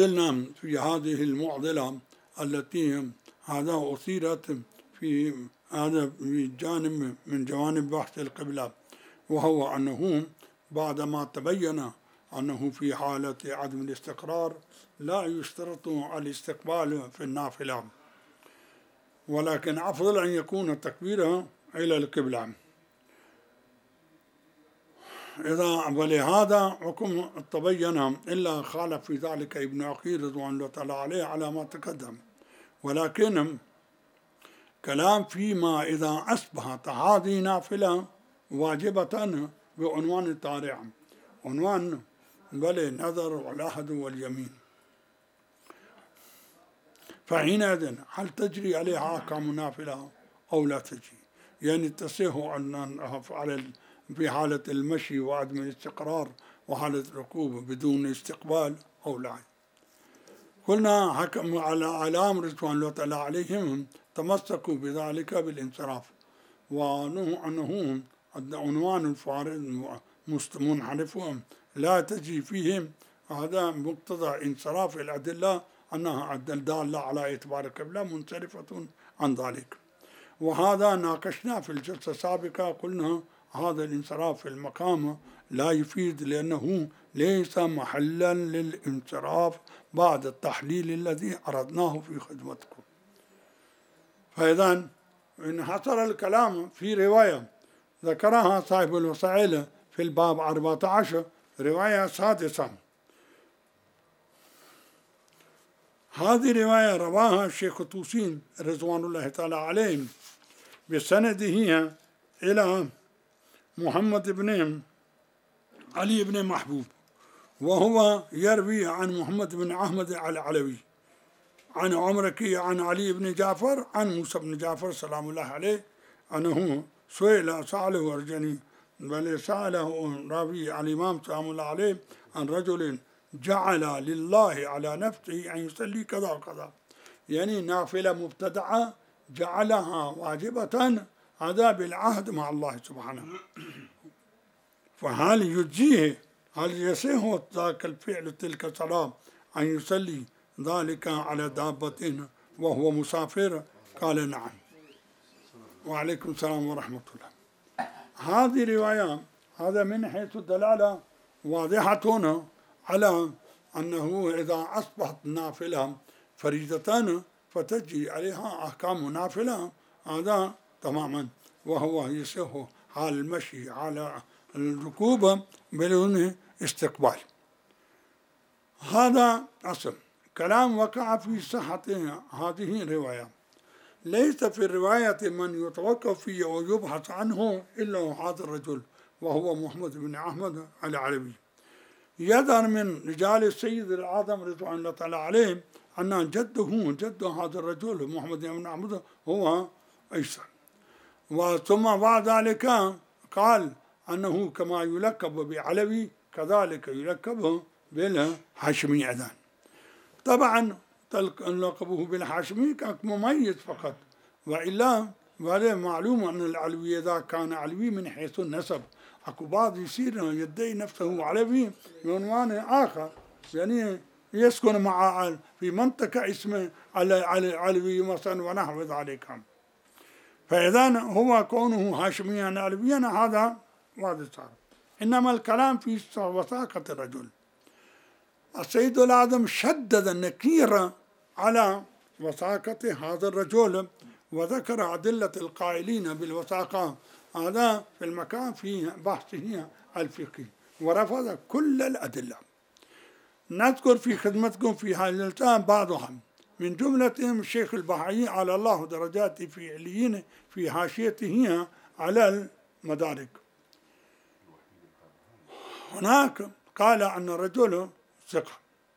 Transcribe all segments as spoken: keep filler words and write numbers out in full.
زلنا في هذه المعضلة التي هذا أثيرت في هذا جانب من جوانب بحث القبلة، وهو أنه بعدما تبين أنه في حالة عدم الاستقرار لا يشترط الاستقبال في النافلة، ولكن أفضل أن يكون التكبير إلى القبلة. إذا ولهذا حكم تبين، إلا خالف في ذلك ابن عقيل رضوان الله تعالى عليه على ما تقدم، ولكن كلام فيما إذا أصبحت هذه نافلة واجبة بعنوان التاريخ، عنوان بل نظر والعهد واليمين، فحينئذ هل تجري عليها أحكام نافلة أو لا تجري؟ يعني تصح أن على في حالة المشي وعدم الاستقرار وحالة الركوب بدون استقبال أو لا. قلنا حكم على علام رضوان الله تعالى عليهم تمسكوا بذلك بالانصراف، وأنه أنه عنوان الفارض منحرف لا تجي فيهم، هذا مقتضى انصراف الأدلة أنها الدالة على اعتبار القبلة منصرفة عن ذلك. وهذا ناقشنا في الجلسة السابقة، قلنا هذا الانصراف في المقام لا يفيد، لأنه ليس محلا للانصراف بعد التحليل الذي أردناه في خدمتكم. فإذا انحصر الكلام في رواية ذكرها صاحب الوسائل في الباب أربعة عشر، رواية سادسة. هذه رواية رواها الشيخ توسين رضوان الله تعالى عليه بسنده إلى محمد بن علي بن محبوب، وهو يروي عن محمد بن أحمد العلوي عن عمركي عن علي بن جعفر عن موسى بن جعفر سلام الله عليه أنه سئل سأله رجل بل سأله راوي الإمام سلام الله عليه عن رجل جعل لله على نفسه أن يصلي كذا وكذا، يعني نافلة مبتدعة جعلها واجبة، هذا بالعهد مع الله سبحانه، فهل يجزيه، هل يصح ذاك الفعل تلك الصلاة أن يصلي ذلك على دابة وهو مسافر؟ قال نعم. وعليكم السلام ورحمة الله. هذه رواية هذا من حيث الدلالة واضحة على أنه إذا أصبحت نافلة فريضة فتجي عليها أحكام نافلة، هذا تماما، وهو يصح حال المشي على الركوب بدون استقبال. هذا أصل كلام وقع في صحة هذه الرواية. ليس في الرواية من يتوقف فيه ويبحث عنه إلا هذا الرجل، وهو محمد بن أحمد العلوي. يظهر من رجال السيد الأعظم رضوان الله تعالى عليه أن جده جد هذا الرجل محمد بن أحمد هو عيسى، وثم بعد ذلك قال أنه كما يلقب بعلوي كذلك يلقب بالهاشمي أيضا. طبعا لقبه بالهاشمي كان مميز فقط، وإلا ولا معلوم أن العلوي إذا كان علوي من حيث النسب، أكو بعض يصير يدعي نفسه علوي بعنوان آخر، يعني يسكن مع في منطقة اسمه علوي مثلا ونحو ذلك، فإذا هو كونه هاشميا علويا هذا واضح صار. إنما الكلام في وثاقة الرجل. السيد الأعظم شدد النكير على وثاقة هذا الرجل، وذكر أدلة القائلين بالوثاقة هذا في المكان في بحثه الفقهي، ورفض كل الأدلة. نذكر في خدمتكم في هذه الجلسة بعضها، من جملتهم الشيخ البحري على الله درجات في عليين في حاشيته على المدارك. هناك قال أن الرجل ثقة،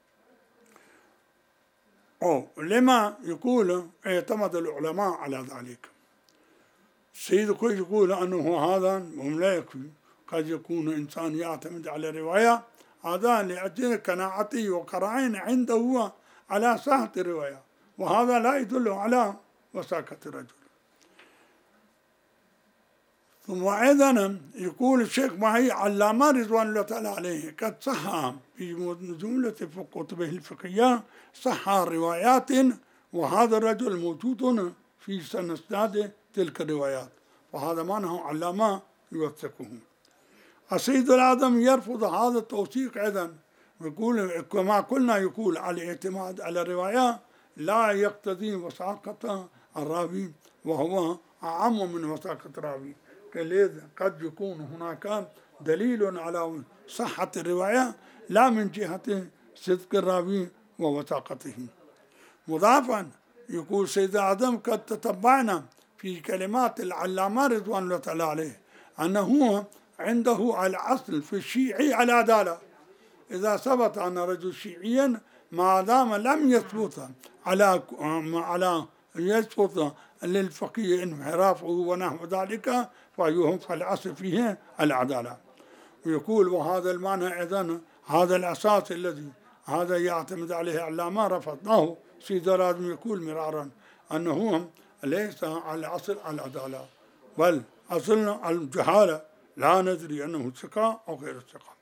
أو لما يقول اعتمد العلماء على ذلك. السيد كويس يقول أنه هذا هم لا يكفي، قد يكون إنسان يعتمد على رواية هذا لأجل قناعته وقرائن عنده على صحة الرواية، وهذا لا يدل على وثاقة الرجل. ثم أيضا يقول الشيخ معي علامة رضوان الله تعالى عليه قد صح في جملة كتبه الفقهية صح روايات وهذا الرجل موجود في سند تلك الروايات، وهذا معناه علامة يوثقه. السيد الأعظم يرفض هذا التوثيق أيضا، يقول كما قلنا يقول الاعتماد على الرواية لا يقتضي وثاقة الراوي، وهو أعم من وثاقة الراوي، قد يكون هناك دليل على صحة الرواية لا من جهة صدق الراوي ووثاقته. مضافا يقول سيد الأعظم قد تتبعنا في كلمات العلامة رضوان الله تعالى عليه أنه عنده الأصل في الشيعي العدالة، إذا ثبت أن رجل شيعيا ما دام لم يثبت على على يثبت للفقيه انحرافه ونحو ذلك فيهم فالأصل فيه العدالة. ويقول وهذا المعنى أيضا هذا الأساس الذي هذا يعتمد عليه علامة رفضناه. سيد الأعظم يقول مرارا أنه ليس على أصل العدالة بل أصل الجهالة، لا ندري أنه ثقة أو غير ثقة.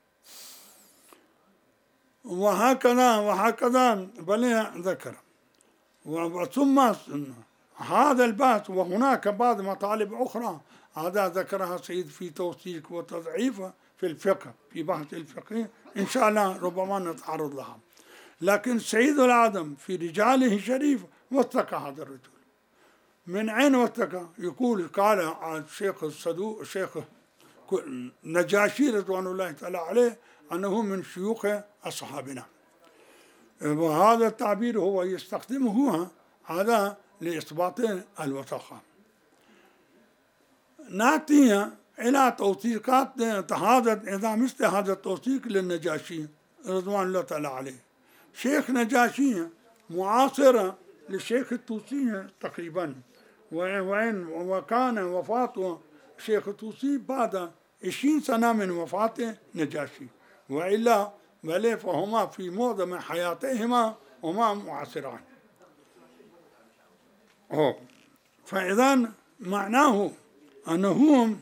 وهكذا وهكذا بل ذكر. ثم هذا البحث وهناك بعض مطالب أخرى هذا ذكرها سيد في توثيق وتضعيف في الفقه، في بحث الفقه إن شاء الله ربما نتعرض لها. لكن سيد الأعظم في رجاله الشريف وثق هذا الرجل. من أين وثق؟ يقول قال الشيخ الصدوق الشيخ نجاشي رضوان الله تعالى عليه أنه من شيوخ أصحابنا، وهذا التعبير هو يستخدمه هذا لإثبات الوثاقة. نأتي إلى توثيقات هذا إذا مثل هذا التوثيق للنجاشي رضوان الله تعالى عليه. شيخ نجاشي معاصر للشيخ الطوسي تقريبا، وين وكان وفاة الشيخ الطوسي بعد عشرين سنة من وفاة نجاشي، وإلا بل فهما في معظم حياتهما هما معاصران. فإذا معناه أنه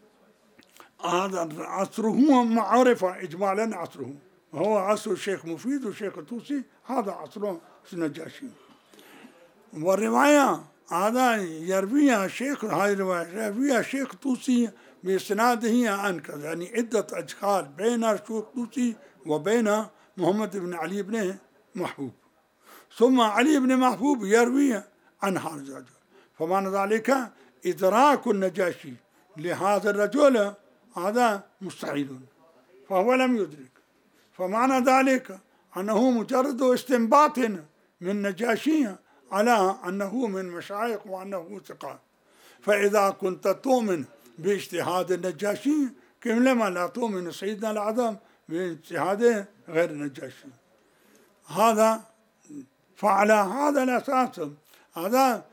هذا عصره معرفة إجمالا عصره هو عصر الشيخ مفيد والشيخ الطوسي، هذا عصر النجاشي. والرواية هذا يرويها الشيخ هاي الرواية يرويها الشيخ الطوسي بإسناده عن كذا، يعني عدة أشكال بين الشيخ الطوسي وبين محمد بن علي بن محبوب، ثم علي بن محبوب يروي عن هذا الرجل. فمعنى ذلك إدراك النجاشي لهذا الرجل هذا مستحيل، فهو لم يدرك. فمعنى ذلك أنه مجرد استنباط من نجاشي على أنه من مشايخ وأنه ثقة. فإذا كنت تؤمن باجتهاد النجاشي كم لما لا تؤمن سيدنا الأعظم باجتهاد غير النجاشي؟ هذا فعلى هذا الأساس هذا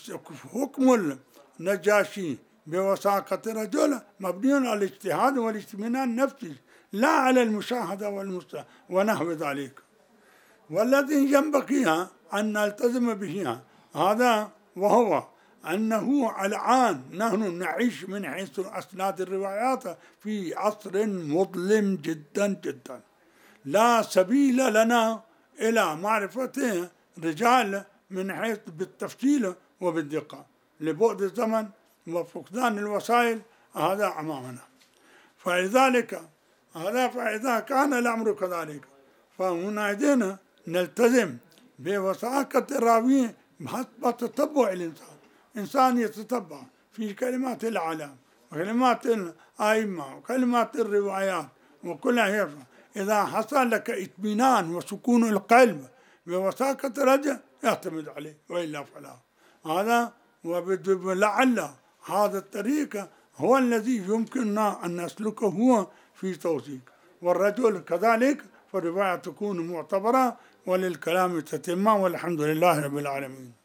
حكم النجاشي بوثاقة الرجل مبني على الاجتهاد والاطمئنان النفسي لا على المشاهدة والمست ونحو ذلك. والذي ينبغي أن نلتزم به هذا وهو أنه الآن نحن نعيش من حيث أسناد الروايات في عصر مظلم جدا جدا، لا سبيل لنا إلى معرفة رجال من حيث بالتفصيل وبالدقة لبعد الزمن وفقدان الوسائل هذا أمامنا. فلذلك هذا فإذا كان الأمر كذلك فهنا نلتزم بوثاقة الراوي حسب تتبع الإنسان. إنسان يتتبع في كلمات العلم وكلمات الأئمة وكلمات الروايات وكلها، إذا حصل لك اطمئنان وسكون القلب بوثاقة الرجل يعتمد عليه، وإلا فلا. هذا ولعل هذا الطريق هو الذي يمكننا أن نسلكه في توثيق. والرجل كذلك فالرواية تكون معتبرة وللكلام تتمة، والحمد لله رب العالمين.